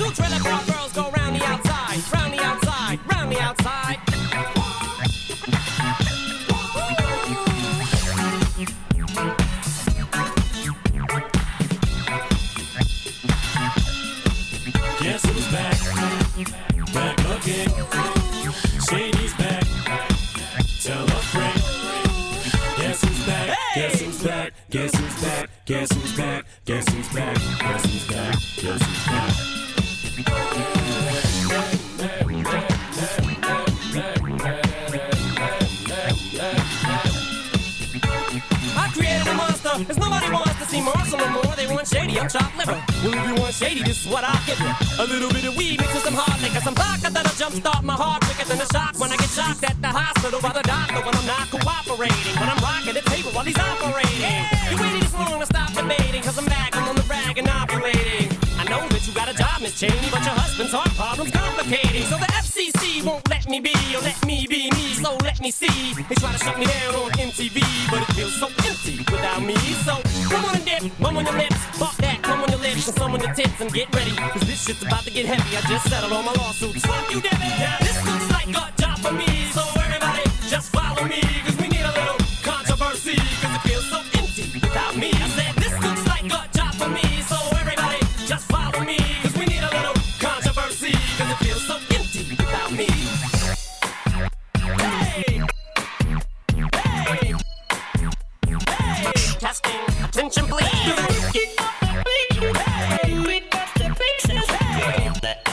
Two trailer park girls go round the outside, round the outside, round the outside. Guess who's back? Back again. Shady's back. Tell a friend. Guess who's back? Guess who's back? Guess who's back? Guess who's back? Guess who's back? Guess who's back? Guess who's back? I created a monster, cause nobody wants to see Marshall no more. They want Shady, I'm chopped liver. Well, if you want Shady, this is what I'll give you. A little bit of weed mixed with some hard liquor, some vodka that'll jumpstart my heart quicker than a shock when I get shocked at the hospital by the doctor when I'm not cooperating. When I'm rocking the table while he's operating. You waited this long to stop debating, cause I'm back, I'm on the rag and ovulating. I know that you got a job, Miss Cheney, but your husband's heart problem's complicating. So the FCC won't let me be, or let me be me, so let me see. They try to shut me down on MTV, but it feels so empty without me. So come on and dip, one on your lips, fuck that, come on your lips, and some on your tits, and get ready, cause this shit's about to get heavy. I just settled all my lawsuits. Fuck you, Debbie! Now this looks like a job for me, so everybody just follow me, cause we need a little controversy, cause it feels so empty without me. I said this looks like a job for me, so everybody just follow me, cause we need a little controversy, cause it feels so empty without me. Hey! Hey! Hey! Testing, attention please. Hey! We got the fixes. Hey!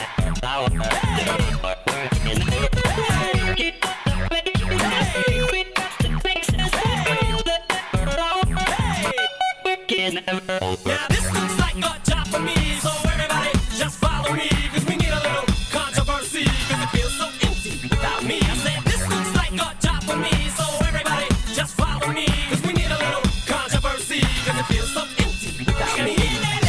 Now this looks like a job for me, so everybody just follow me, cause we need a little controversy, cause it feels so empty without me. I said this looks like a job for me, so everybody just follow me, cause we need a little controversy, cause it feels so empty without me.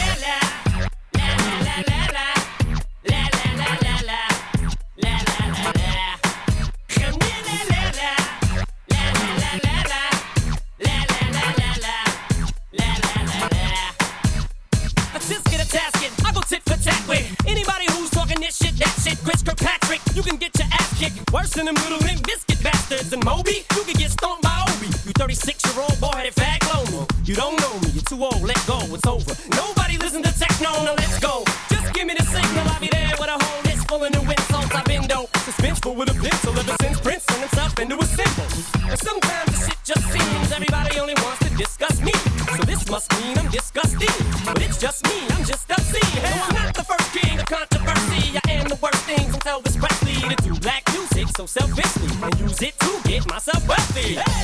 Chris Kirkpatrick, you can get your ass kicked worse than them little Limp Bizkit bastards. And Moby, you can get stomped by Obi. You 36-year-old boy-headed fag clone. You don't know me, you're too old, let go, it's over. Nobody listen to techno, now let's go. Just give me the signal, I'll be there with a whole list full of new insults. I've been dope, suspenseful with a pencil ever since Prince turned himself into a symbol. And sometimes the shit just seems everybody only wants to discuss me. So this must mean I'm disgusting. But it's just me, I'm just obscene. And I'm not the first king of controversy. I am the worst things from Elvis Presley to do black music so selfishly and use it to get myself wealthy. Hey!